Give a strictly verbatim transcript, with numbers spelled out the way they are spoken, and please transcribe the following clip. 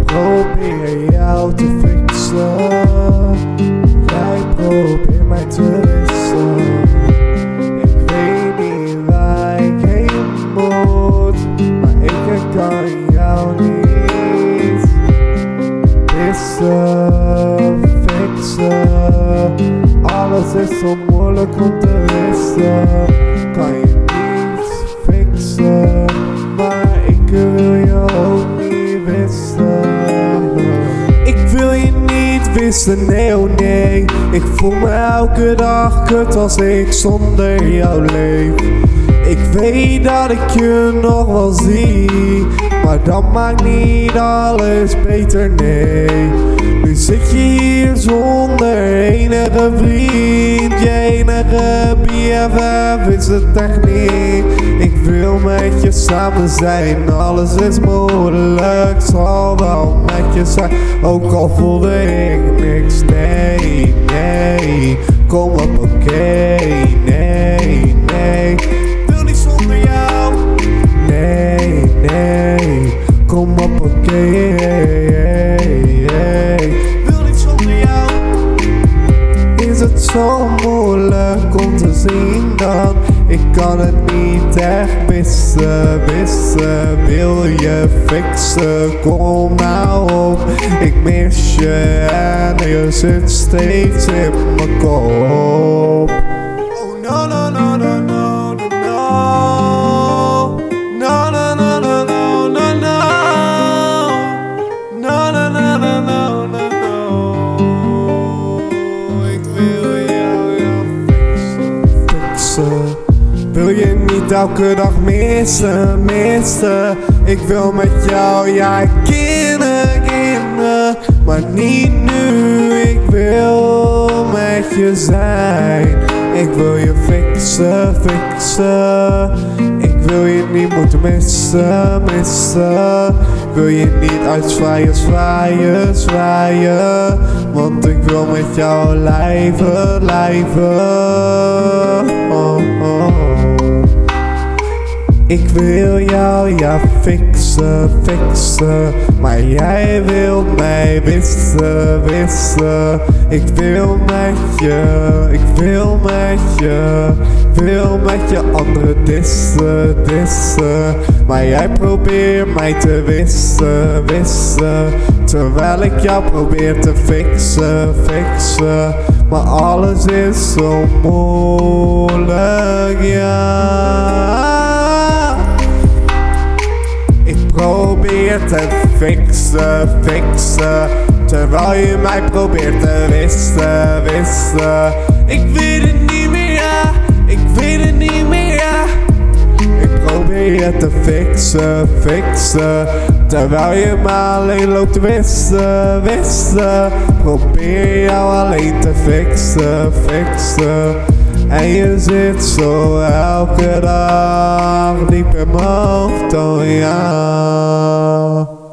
probeer jou te fixen. Jij probeert mij te wissen. Ik weet niet waar ik heen moet, maar ik kan jou niet wissen, fixen. Alles is zo moeilijk om te wissen. Kan je niet fixen, maar ik wil je ook niet wissen. Ik wil je niet wissen, nee oh nee. Ik voel me elke dag kut als ik zonder jou leef. Ik weet dat ik je nog wel zie, maar dat maakt niet alles beter, nee. Nu zit je hier zonder enige vriend. Je enige B F F is het echt niet. Ik wil met je samen zijn, alles is mogelijk. Zal wel met je zijn, ook al voelde ik niks. Nee, nee, kom op oké, okay. Nee, nee, wil niet zonder jou. Nee, nee, kom op oké, okay. Wil niet zonder jou. Is het zo moeilijk om te zien dan ik kan het niet echt missen, missen. Wil je fixen, kom nou op. Ik mis je en je zit steeds in mijn kop. Oh no no no no no no no. No no no no no no no. No no no no no no no. Ik wil jou, jou fixen, fixen. Wil je niet elke dag missen, missen? Ik wil met jou, ja ik ken kinderen, maar niet nu. Ik wil met je zijn. Ik wil je fixen, fixen. Ik wil je niet moeten missen, missen. Wil je niet uitzwaaien, zwaaien, zwaaien. Want ik wil met jou lijven, lijven. Oh, oh. Ik wil jou, ja fixen, fixen. Maar jij wil mij wissen, wissen. Ik wil met je, ik wil met je. Wil met je andere dissen, dissen. Maar jij probeert mij te wissen, wissen. Terwijl ik jou probeer te fixen, fixen. Maar alles is zo moeilijk, ja. Ik probeer te fixen, fixen. Terwijl je mij probeert te wissen, wissen. Ik weet het niet meer, ja. Ik weet het niet meer, ja. Ik probeer je te fixen, fixen. Terwijl je me alleen loopt te wissen, wissen. Probeer jou alleen te fixen, fixen. En je zit zo elke dag diep in mijn hoofd, oh ja.